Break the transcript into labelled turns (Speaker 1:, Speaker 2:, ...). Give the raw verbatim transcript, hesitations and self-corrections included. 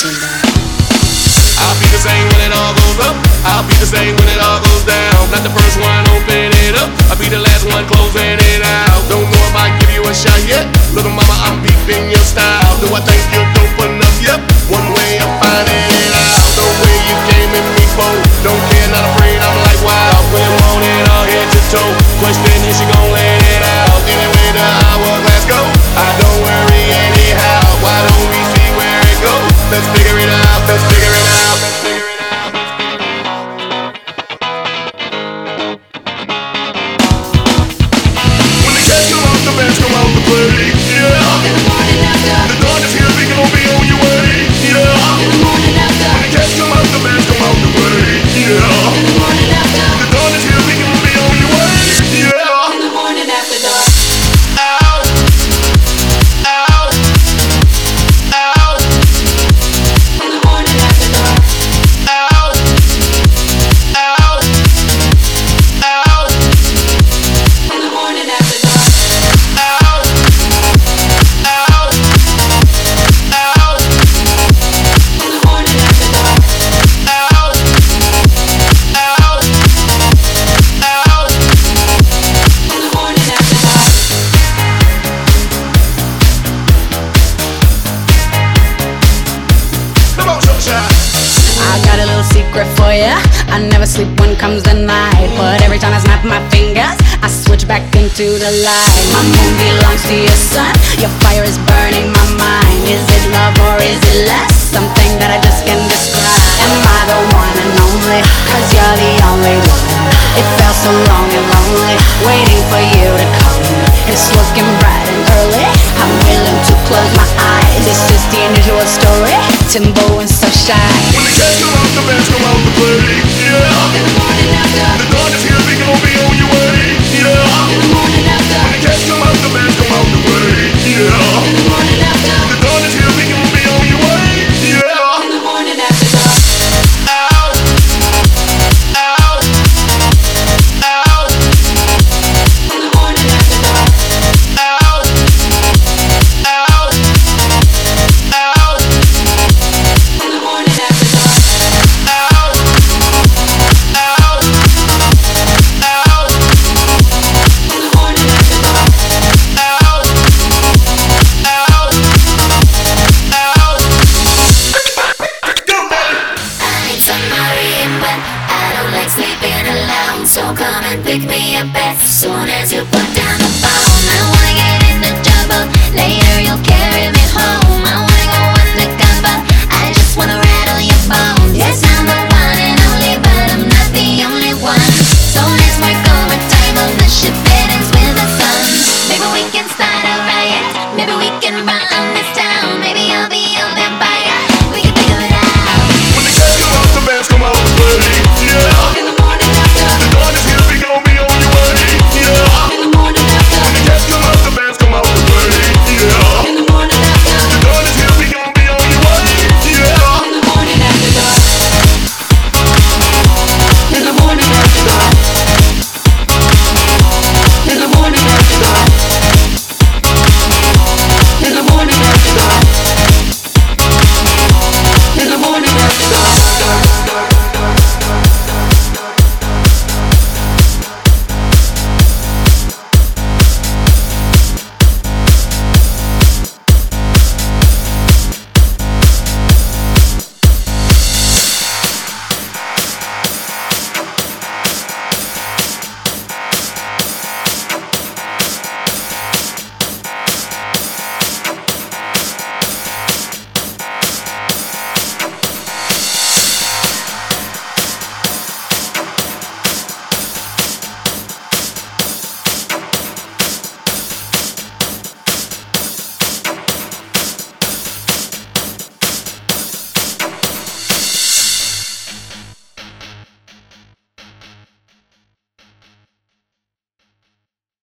Speaker 1: I'll be the same when it all goes up. I'll be the same when it all goes down. Not the first one, open it up. I'll be the last one closing it out. Don't know if I give you a shot yet. Little mama, I'm peeping your style. Do I think you're dope enough? Yep. One way of finding it out. The way you came in me for. Don't care, not afraid, I'm like wow. When you want it all head to toe. Question is she gon' let it out? Anyway, the hourglass go. I don't worry anyhow. Why don't we see where it goes? Let's figure it out, let's figure it out, let's figure it out. When the cats come out, the bands come out to play, yeah. In the morning after. The dawn is here, we can all be on your way, yeah. In the morning after. When the cats come out, the bands come out to play, yeah. In the morning after. The dawn is here, we can all be on your way, yeah. In the morning after dark.
Speaker 2: I got a little secret for ya. I never sleep when comes the night, but every time I snap my fingers, I switch back into the light. My moon belongs to your sun. Your fire is burning my mind. Is it love or is it less? Something that I just can't describe. Am I the one and only? Cause you're the only one. It felt so long and lonely, waiting for you to come. It's looking bright and early. I'm willing to close my eyes. This is the unusual story. Timbo and so shy.
Speaker 1: When the cats come out, the bands come out to play, yeah.
Speaker 2: In the morning after.
Speaker 1: The dawn is here, we can all be on your way, yeah.
Speaker 2: In the morning after.
Speaker 1: When the cats come out, the bands come out to play, yeah.
Speaker 2: In the morning after.
Speaker 1: The dawn is here, we can all be on your way, yeah.
Speaker 2: In the morning after dark.
Speaker 1: Out, out, out.
Speaker 2: In the morning after dark.
Speaker 1: Out, out, out.
Speaker 2: In the morning after dark.
Speaker 1: Out, out, out.
Speaker 2: In the morning after dark.
Speaker 1: Out, out, out. Go, baby.
Speaker 3: I need somebody in bed. I don't like sleeping alone, so come and pick me up as soon as you put down the phone. I wanna get into trouble. Later you'll carry me home.